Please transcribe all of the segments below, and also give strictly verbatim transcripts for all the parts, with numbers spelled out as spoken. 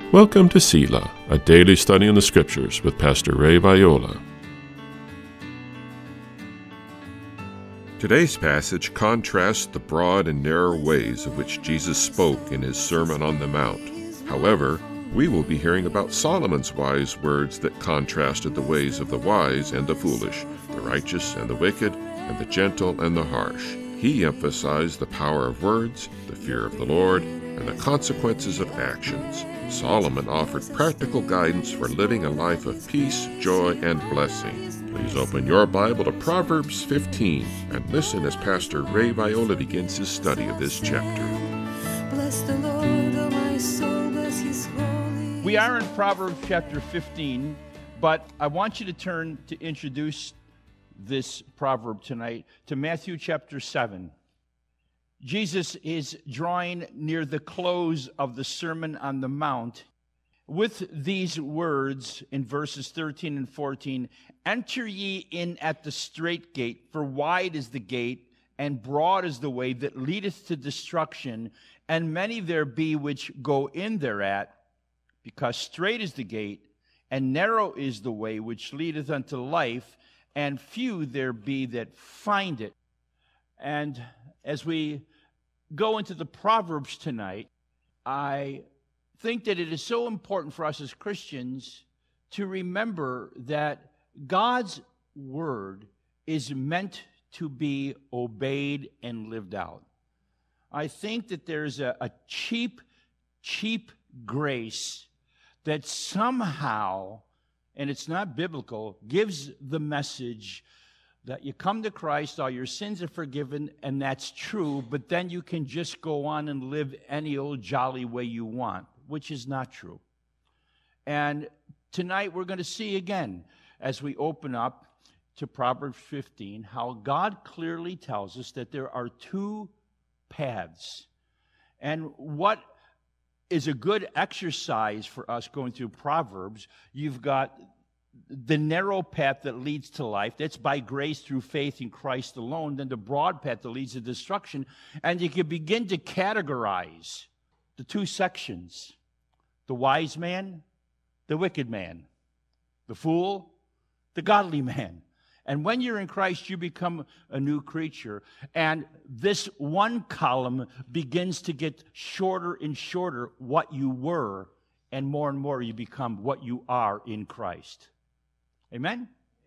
Welcome to Selah, a daily study in the Scriptures with Pastor Ray Viola. Today's passage contrasts the broad and narrow ways of which Jesus spoke in his Sermon on the Mount. However, we will be hearing about Solomon's wise words that contrasted the ways of the wise and the foolish, the righteous and the wicked, and the gentle and the harsh. He emphasized the power of words, the fear of the Lord, and the consequences of actions. Solomon offered practical guidance for living a life of peace, joy, and blessing. Please open your Bible to Proverbs fifteen and listen as Pastor Ray Viola begins his study of this chapter. Bless the Lord, O my soul, bless his holy. We are in Proverbs chapter fifteen, but I want you to turn to introduce this proverb tonight to Matthew chapter seven. Jesus is drawing near the close of the Sermon on the Mount with these words in verses thirteen and fourteen. Enter ye in at the strait gate, for wide is the gate, and broad is the way that leadeth to destruction, and many there be which go in thereat, because strait is the gate, and narrow is the way which leadeth unto life, and few there be that find it. And as we go into the Proverbs tonight, I think that it is so important for us as Christians to remember that God's word is meant to be obeyed and lived out. I think that there's a, a cheap, cheap grace that somehow, and it's not biblical, gives the message that you come to Christ, all your sins are forgiven, and that's true, but then you can just go on and live any old jolly way you want, which is not true. And tonight we're going to see again, as we open up to Proverbs fifteen, how God clearly tells us that there are two paths. And what is a good exercise for us going through Proverbs, you've got the narrow path that leads to life, that's by grace through faith in Christ alone, then the broad path that leads to destruction, and you can begin to categorize the two sections, the wise man, the wicked man, the fool, the godly man. And when you're in Christ, you become a new creature. And this one column begins to get shorter and shorter, what you were, and more and more you become what you are in Christ. Amen?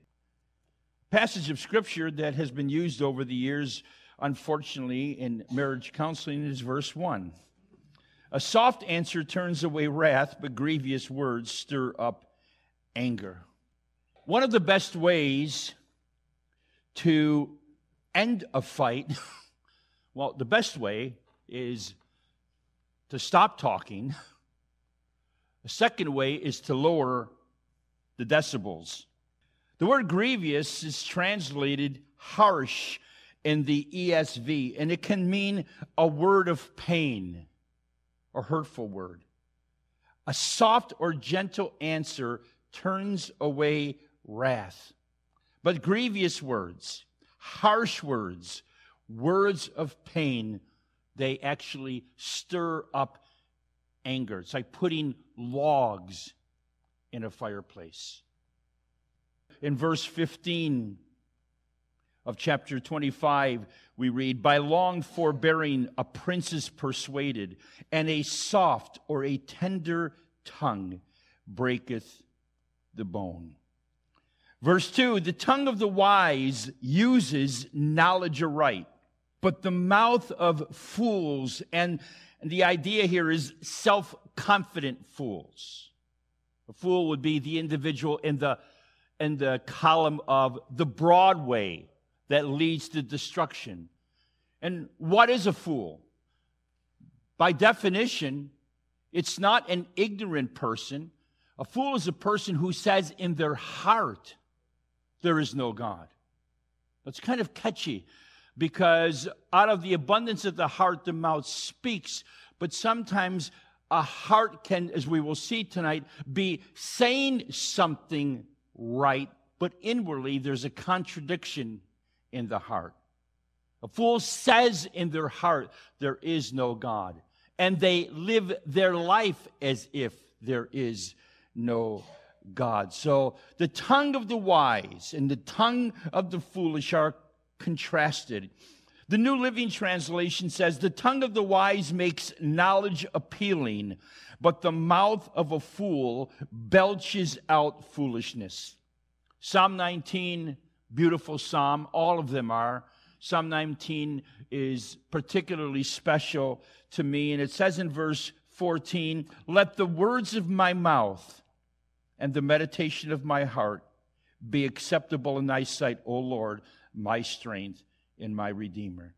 Passage of Scripture that has been used over the years, unfortunately, in marriage counseling is verse one. A soft answer turns away wrath, but grievous words stir up anger. One of the best ways to end a fight, well, the best way is to stop talking. The second way is to lower the decibels. The word grievous is translated harsh in the E S V, and it can mean a word of pain or hurtful word. A soft or gentle answer turns away wrath. But grievous words, harsh words, words of pain, they actually stir up anger. It's like putting logs in a fireplace. In verse fifteen of chapter twenty-five, we read, by long forbearing a prince is persuaded, and a soft or a tender tongue breaketh the bone. Verse two, the tongue of the wise uses knowledge aright, but the mouth of fools, and the idea here is self-confident fools. A fool would be the individual in the, in the column of the broad way that leads to destruction. And what is a fool? By definition, it's not an ignorant person. A fool is a person who says in their heart, there is no God. That's kind of catchy because out of the abundance of the heart, the mouth speaks. But sometimes a heart can, as we will see tonight, be saying something right, but inwardly there's a contradiction in the heart. A fool says in their heart, there is no God. And they live their life as if there is no God. So the tongue of the wise and the tongue of the foolish are contrasted. The New Living Translation says, the tongue of the wise makes knowledge appealing, but the mouth of a fool belches out foolishness. Psalm nineteen, beautiful psalm. All of them are. Psalm nineteen is particularly special to me. And it says in verse fourteen, let the words of my mouth and the meditation of my heart be acceptable in thy sight, O Lord, my strength and my Redeemer.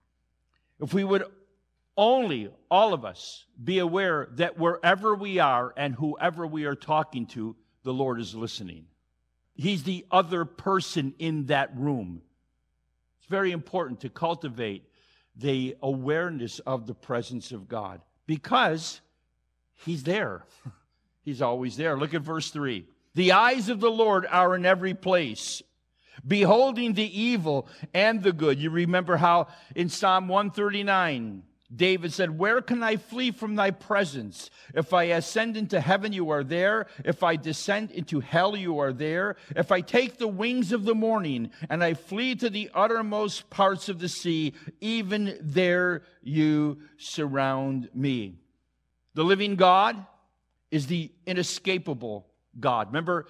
If we would only, all of us, be aware that wherever we are and whoever we are talking to, the Lord is listening. He's the other person in that room. It's very important to cultivate the awareness of the presence of God because He's there. He's always there. Look at verse three. The eyes of the Lord are in every place, beholding the evil and the good. You remember how in Psalm one thirty-nine, David said, where can I flee from thy presence? If I ascend into heaven, you are there. If I descend into hell, you are there. If I take the wings of the morning and I flee to the uttermost parts of the sea, even there you surround me. The living God is the inescapable God. Remember,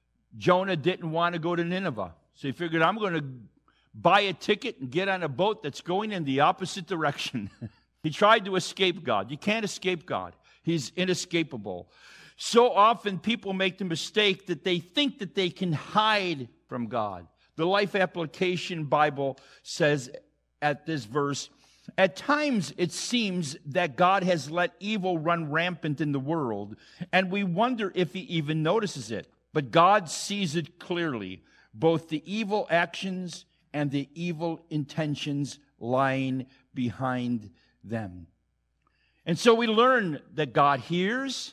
Jonah didn't want to go to Nineveh. So he figured, I'm going to buy a ticket and get on a boat that's going in the opposite direction. He tried to escape God. You can't escape God. He's inescapable. So often people make the mistake that they think that they can hide from God. The Life Application Bible says at this verse, at times it seems that God has let evil run rampant in the world, and we wonder if He even notices it. But God sees it clearly, both the evil actions and the evil intentions lying behind them. And so we learn that God hears,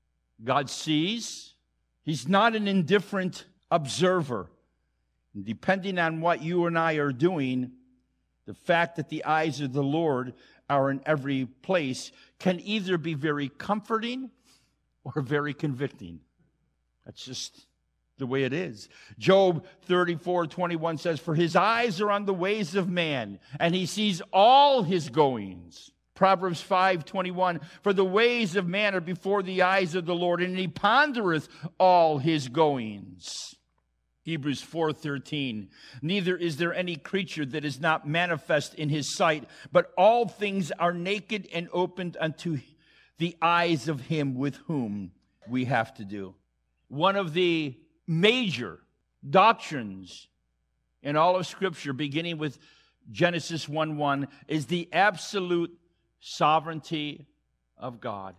God sees. He's not an indifferent observer. And depending on what you and I are doing, the fact that the eyes of the Lord are in every place can either be very comforting or very convicting. That's just the way it is. Job thirty-four twenty-one says, for his eyes are on the ways of man, and he sees all his goings. Proverbs five twenty-one, for the ways of man are before the eyes of the Lord, and he pondereth all his goings. Hebrews four thirteen, neither is there any creature that is not manifest in his sight, but all things are naked and opened unto the eyes of him with whom we have to do. One of the major doctrines in all of Scripture, beginning with Genesis one one, is the absolute sovereignty of God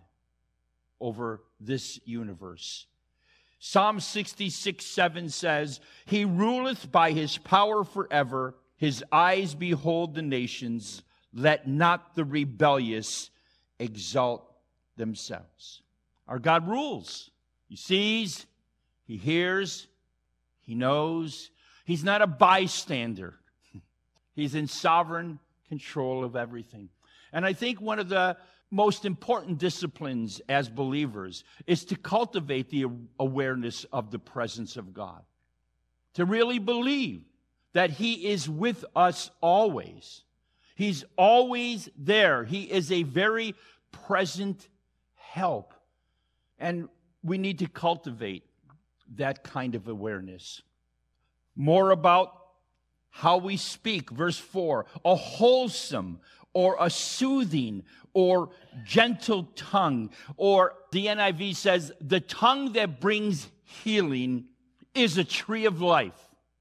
over this universe. Psalm sixty-six seven says, he ruleth by his power forever. His eyes behold the nations. Let not the rebellious exalt themselves. Our God rules. He sees, He hears, He knows. He's not a bystander. He's in sovereign control of everything. And I think one of the most important disciplines as believers is to cultivate the awareness of the presence of God. To really believe that He is with us always. He's always there. He is a very present help. And we need to cultivate that kind of awareness. More about how we speak. Verse four, a wholesome or a soothing or gentle tongue. Or the N I V says, the tongue that brings healing is a tree of life.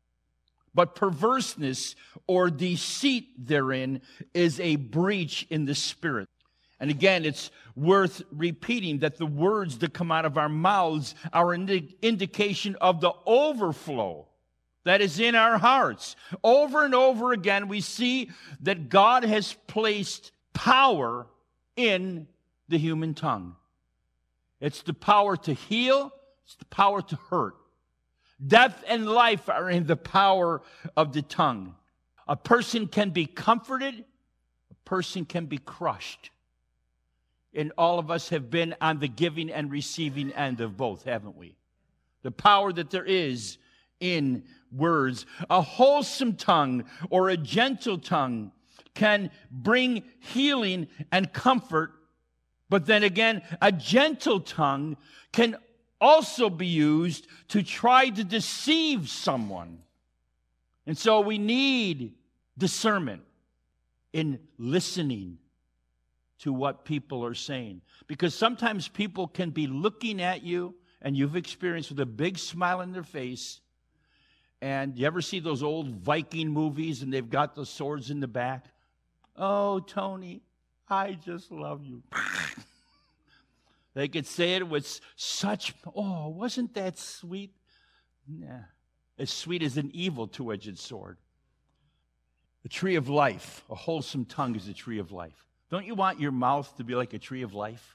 But perverseness or deceit therein is a breach in the spirit. And again, it's worth repeating that the words that come out of our mouths are an indi- indication of the overflow that is in our hearts. Over and over again, we see that God has placed power in the human tongue. It's the power to heal. It's the power to hurt. Death and life are in the power of the tongue. A person can be comforted. A person can be crushed. And all of us have been on the giving and receiving end of both, haven't we? The power that there is in words. A wholesome tongue or a gentle tongue can bring healing and comfort. But then again, a gentle tongue can also be used to try to deceive someone. And so we need discernment in listening to what people are saying. Because sometimes people can be looking at you, and you've experienced with a big smile on their face. And you ever see those old Viking movies and they've got the swords in the back? Oh, Tony, I just love you. They could say it with such, oh, wasn't that sweet? Yeah. As sweet as an evil two-edged sword. The tree of life, a wholesome tongue is a tree of life. Don't you want your mouth to be like a tree of life?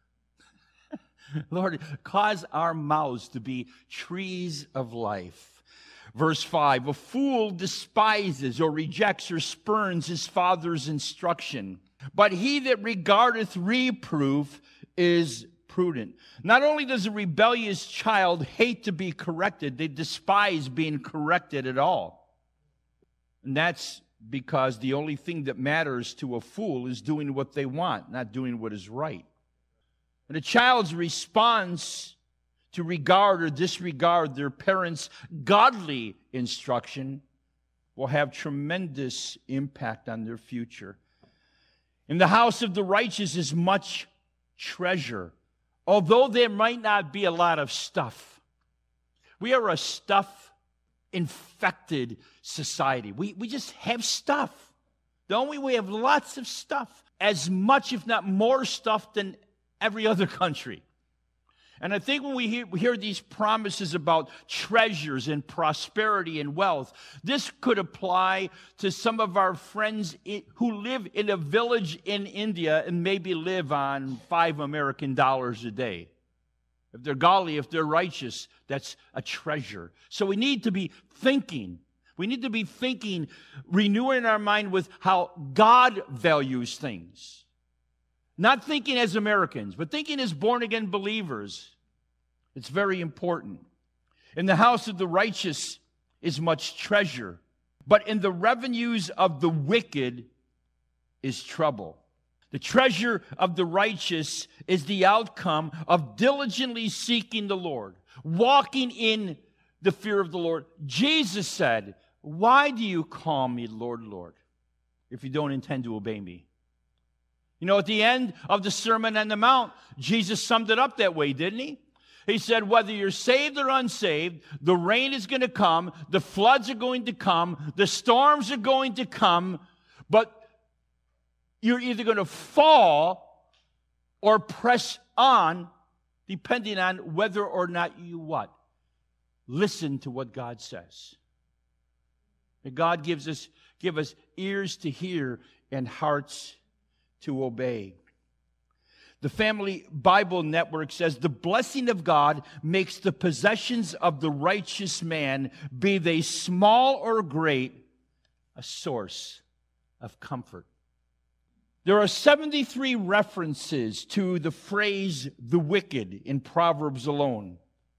Lord, cause our mouths to be trees of life. Verse five, a fool despises or rejects or spurns his father's instruction, but he that regardeth reproof is prudent. Not only does a rebellious child hate to be corrected, they despise being corrected at all. And that's because the only thing that matters to a fool is doing what they want, not doing what is right. And a child's response to regard or disregard their parents' godly instruction will have tremendous impact on their future. In the house of the righteous is much treasure, although there might not be a lot of stuff. We are a stuff-infected society. We, we just have stuff, don't we? We have lots of stuff, as much, if not more stuff than every other country. And I think when we hear, we hear these promises about treasures and prosperity and wealth, this could apply to some of our friends in, who live in a village in India and maybe live on five American dollars a day. If they're godly, if they're righteous, that's a treasure. So we need to be thinking. We need to be thinking, renewing our mind with how God values things. Not thinking as Americans, but thinking as born-again believers. It's very important. In the house of the righteous is much treasure, but in the revenues of the wicked is trouble. The treasure of the righteous is the outcome of diligently seeking the Lord, walking in the fear of the Lord. Jesus said, "Why do you call me Lord, Lord, if you don't intend to obey me?" You know, at the end of the Sermon on the Mount, Jesus summed it up that way, didn't he? He said, whether you're saved or unsaved, the rain is going to come, the floods are going to come, the storms are going to come, but you're either going to fall or press on, depending on whether or not you what? Listen to what God says. That God gives us, give us ears to hear and hearts to obey. The Family Bible Network says, the blessing of God makes the possessions of the righteous man, be they small or great, a source of comfort. There are seventy-three references to the phrase the wicked in Proverbs alone.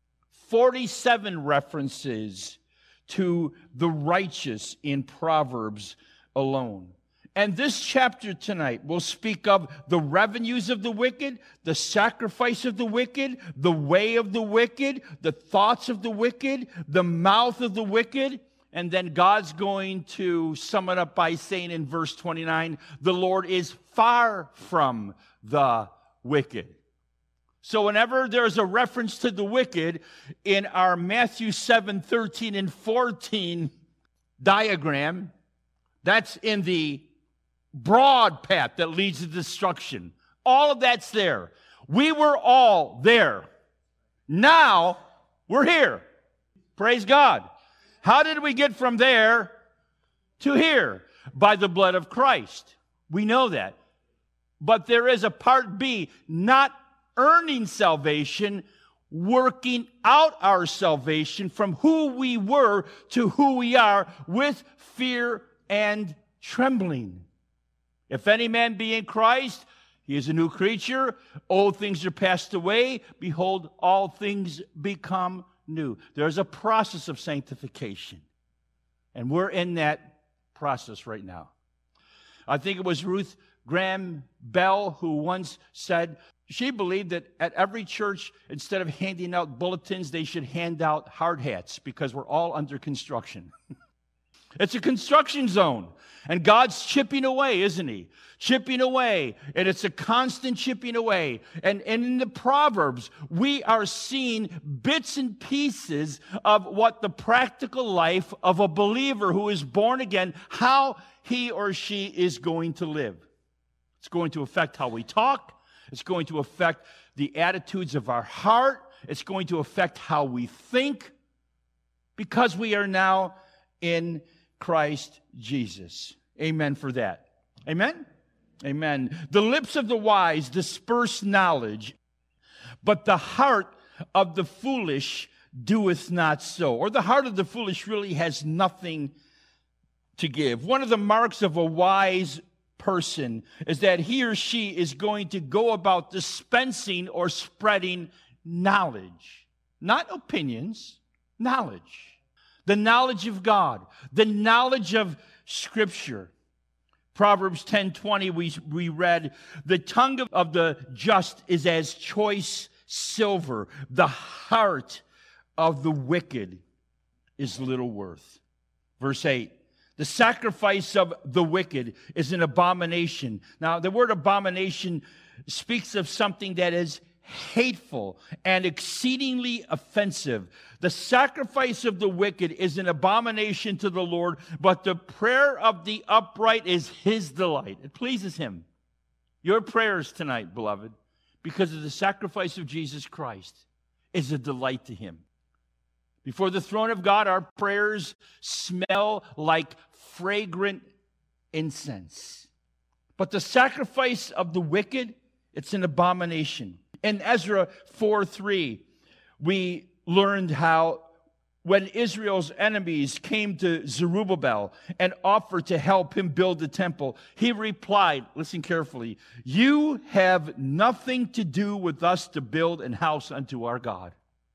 forty-seven references to the righteous in Proverbs alone. And this chapter tonight will speak of the revenues of the wicked, the sacrifice of the wicked, the way of the wicked, the thoughts of the wicked, the mouth of the wicked. And then God's going to sum it up by saying in verse twenty-nine, the Lord is far from the wicked. So whenever there's a reference to the wicked in our Matthew seven, thirteen, and fourteen diagram, that's in the broad path that leads to destruction. All of that's there. We were all there. Now we're here. Praise God. How did we get from there to here? By the blood of Christ. We know that. But there is a part B, not earning salvation, working out our salvation from who we were to who we are with fear and trembling. If any man be in Christ, He is a new creature. Old things are passed away. Behold, all things become new. There's a process of sanctification. And we're in that process right now. I think it was Ruth Graham Bell who once said she believed that at every church, instead of handing out bulletins, they should hand out hard hats because we're all under construction. It's a construction zone. And God's chipping away, isn't He? Chipping away. And it's a constant chipping away. And, and in the Proverbs, we are seeing bits and pieces of what the practical life of a believer who is born again, how he or she is going to live. It's going to affect how we talk. It's going to affect the attitudes of our heart. It's going to affect how we think because we are now in Christ Jesus. Amen for that. Amen? Amen. The lips of the wise disperse knowledge, but the heart of the foolish doeth not so. Or the heart of the foolish really has nothing to give. One of the marks of a wise person is that he or she is going to go about dispensing or spreading knowledge. Not opinions, knowledge. The knowledge of God, the knowledge of Scripture. Proverbs ten twenty, we, we read, the tongue of, of the just is as choice silver. The heart of the wicked is little worth. Verse eight, the sacrifice of the wicked is an abomination. Now, the word abomination speaks of something that is hateful and exceedingly offensive. The sacrifice of the wicked is an abomination to the Lord, but the prayer of the upright is His delight. It pleases Him. Your prayers tonight, beloved, because of the sacrifice of Jesus Christ, is a delight to Him. Before the throne of God, our prayers smell like fragrant incense. But the sacrifice of the wicked, it's an abomination. In Ezra four three, we learned how when Israel's enemies came to Zerubbabel and offered to help him build the temple, he replied, listen carefully, you have nothing to do with us to build an house unto our God.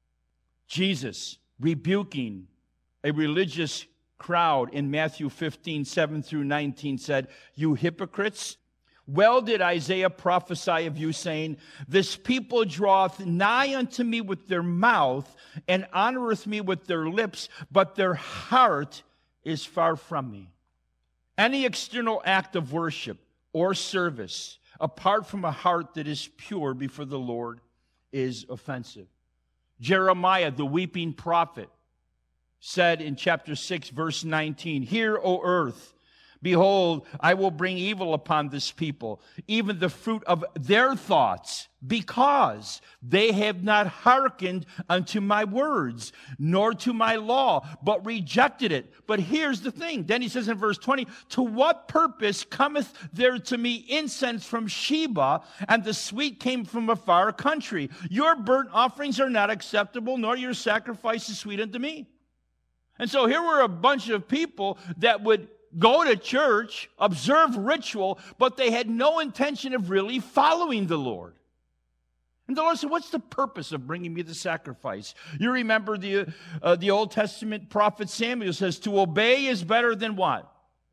Jesus rebuking a religious crowd in Matthew fifteen, seven through nineteen said, you hypocrites, well did Isaiah prophesy of you, saying, this people draweth nigh unto me with their mouth, and honoreth me with their lips, but their heart is far from me. Any external act of worship or service, apart from a heart that is pure before the Lord, is offensive. Jeremiah, the weeping prophet, said in chapter six, verse nineteen, hear, O earth, behold, I will bring evil upon this people, even the fruit of their thoughts, because they have not hearkened unto my words, nor to my law, but rejected it. But here's the thing. Then he says in verse twenty, to what purpose cometh there to me incense from Sheba, and the sweet came from a far country? Your burnt offerings are not acceptable, nor your sacrifices sweet unto me. And so here were a bunch of people that would go to church, observe ritual, but they had no intention of really following the Lord. And the Lord said, what's the purpose of bringing me the sacrifice? You remember the, uh, the Old Testament prophet Samuel says, to obey is better than what?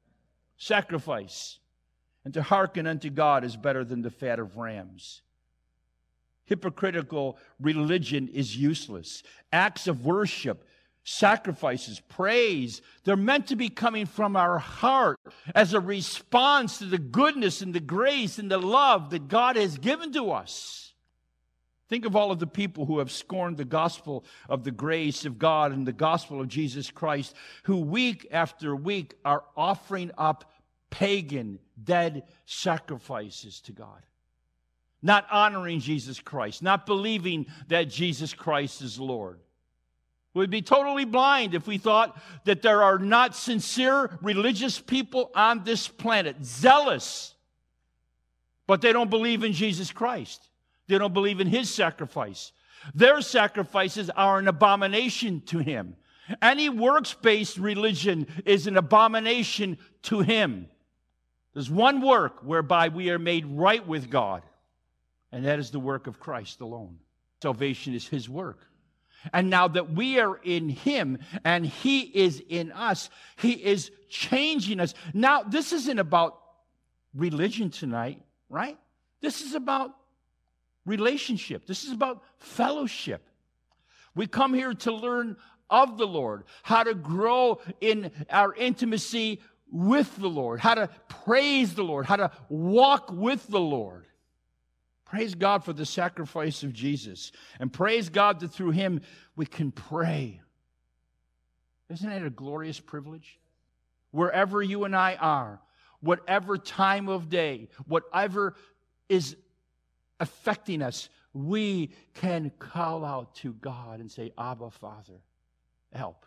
Sacrifice. And to hearken unto God is better than the fat of rams. Hypocritical religion is useless. Acts of worship, sacrifices, praise, they're meant to be coming from our heart as a response to the goodness and the grace and the love that God has given to us. Think of all of the people who have scorned the gospel of the grace of God and the gospel of Jesus Christ, who week after week are offering up pagan, dead sacrifices to God. Not honoring Jesus Christ, not believing that Jesus Christ is Lord. We'd be totally blind if we thought that there are not sincere religious people on this planet, zealous, but they don't believe in Jesus Christ. They don't believe in His sacrifice. Their sacrifices are an abomination to Him. Any works-based religion is an abomination to Him. There's one work whereby we are made right with God. And that is the work of Christ alone. Salvation is his work. And now that we are in him and he is in us, he is changing us. Now, this isn't about religion tonight, right? This is about relationship. This is about fellowship. We come here to learn of the Lord, how to grow in our intimacy with the Lord, how to praise the Lord, how to walk with the Lord. Praise God for the sacrifice of Jesus. And praise God that through him we can pray. Isn't that a glorious privilege? Wherever you and I are, whatever time of day, whatever is affecting us, we can call out to God and say, Abba, Father, help.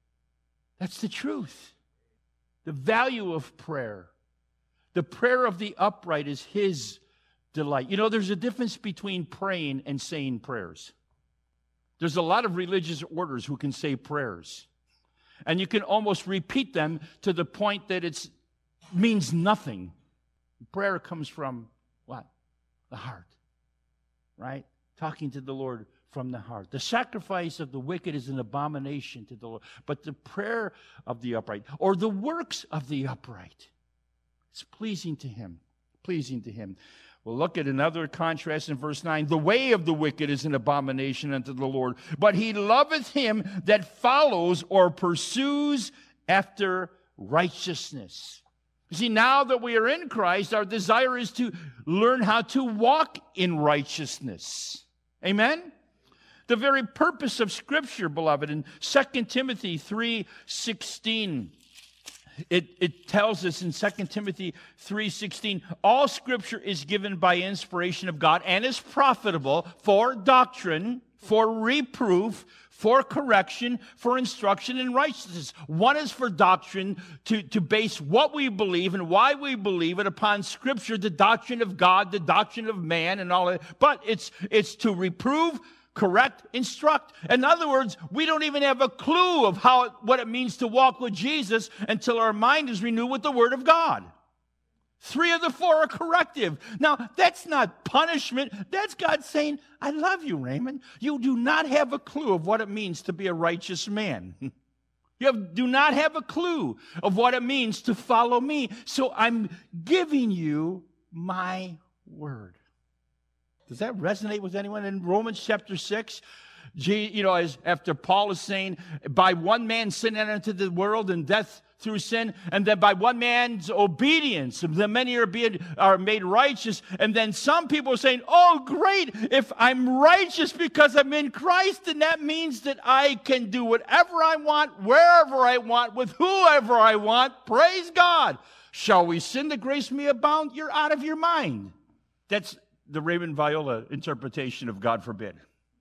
That's the truth. The value of prayer. The prayer of the upright is his delight. You know, there's a difference between praying and saying prayers. There's a lot of religious orders who can say prayers. And you can almost repeat them to the point that it means nothing. Prayer comes from what? The heart. Right? Talking to the Lord from the heart. The sacrifice of the wicked is an abomination to the Lord. But the prayer of the upright, or the works of the upright, is pleasing to him. Pleasing to him. We'll look at another contrast in verse nine. The way of the wicked is an abomination unto the Lord, but he loveth him that follows or pursues after righteousness. You see, now that we are in Christ, our desire is to learn how to walk in righteousness. Amen? The very purpose of Scripture, beloved, in Second Timothy three sixteen, It, it tells us in Second Timothy three sixteen, all Scripture is given by inspiration of God and is profitable for doctrine, for reproof, for correction, for instruction in righteousness. One is for doctrine, to, to base what we believe and why we believe it upon Scripture, the doctrine of God, the doctrine of man, and all that. But it's, it's to reprove, correct, instruct. In other words, we don't even have a clue of how what it means to walk with Jesus until our mind is renewed with the Word of God. Three of the four are corrective. Now, that's not punishment. That's God saying, I love you, Raymond. You do not have a clue of what it means to be a righteous man. You have, do not have a clue of what it means to follow me. So I'm giving you my Word. Does that resonate with anyone? In Romans chapter six, you know, as after Paul is saying, by one man sin entered into the world, and death through sin, and then by one man's obedience, the many are being are made righteous. And then some people are saying, oh, great, if I'm righteous because I'm in Christ, then that means that I can do whatever I want, wherever I want, with whoever I want. Praise God. Shall we sin that grace may abound? You're out of your mind. That's the Raymond Viola interpretation of God forbid.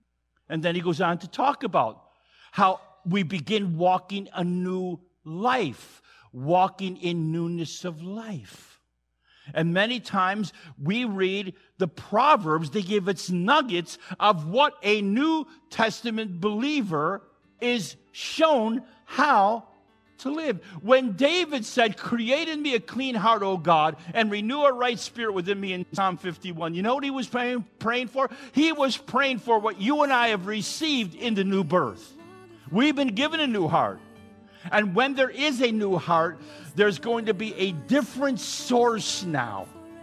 And then he goes on to talk about how we begin walking a new life, walking in newness of life. And many times we read the Proverbs, they give us nuggets of what a New Testament believer is shown how to live. When David said, create in me a clean heart, O God, and renew a right spirit within me in Psalm fifty-one, you know what he was praying, praying for? He was praying for what you and I have received in the new birth. We've been given a new heart. And when there is a new heart, there's going to be a different source now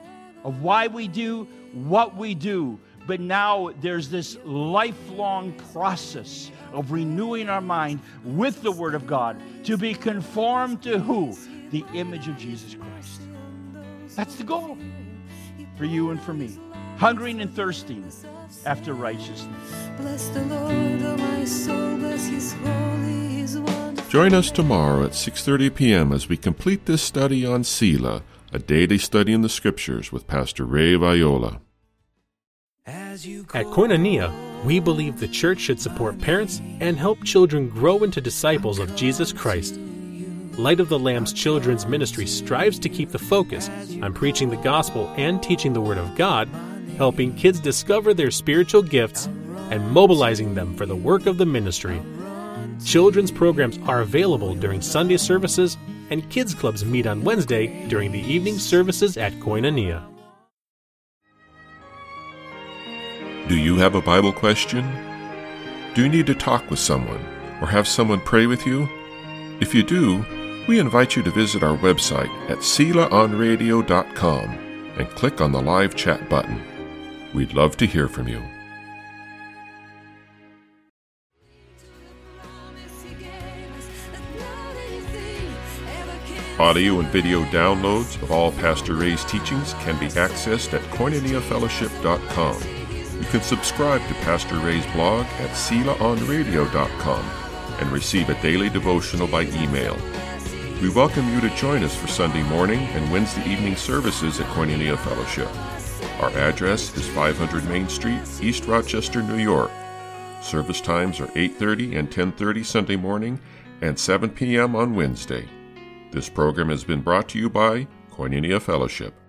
of why we do what we do. But now there's this lifelong process of renewing our mind with the Word of God to be conformed to who? The image of Jesus Christ. That's the goal for you and for me. Hungering and thirsting after righteousness. Bless the Lord, oh my soul, bless his holy, his wonderful. Join us tomorrow at six thirty p.m. as we complete this study on Selah, a daily study in the Scriptures with Pastor Ray Viola. At Koinonia, we believe the church should support parents and help children grow into disciples of Jesus Christ. Light of the Lamb's Children's Ministry strives to keep the focus on preaching the gospel and teaching the Word of God, helping kids discover their spiritual gifts, and mobilizing them for the work of the ministry. Children's programs are available during Sunday services, and kids clubs meet on Wednesday during the evening services at Koinonia. Do you have a Bible question? Do you need to talk with someone or have someone pray with you? If you do, we invite you to visit our website at sela on radio dot com and click on the live chat button. We'd love to hear from you. Audio and video downloads of all Pastor Ray's teachings can be accessed at koinonia fellowship dot com. You can subscribe to Pastor Ray's blog at sela on radio dot com and receive a daily devotional by email. We welcome you to join us for Sunday morning and Wednesday evening services at Koinonia Fellowship. Our address is five hundred Main Street, East Rochester, New York. Service times are eight thirty and ten thirty Sunday morning and seven p.m. on Wednesday. This program has been brought to you by Koinonia Fellowship.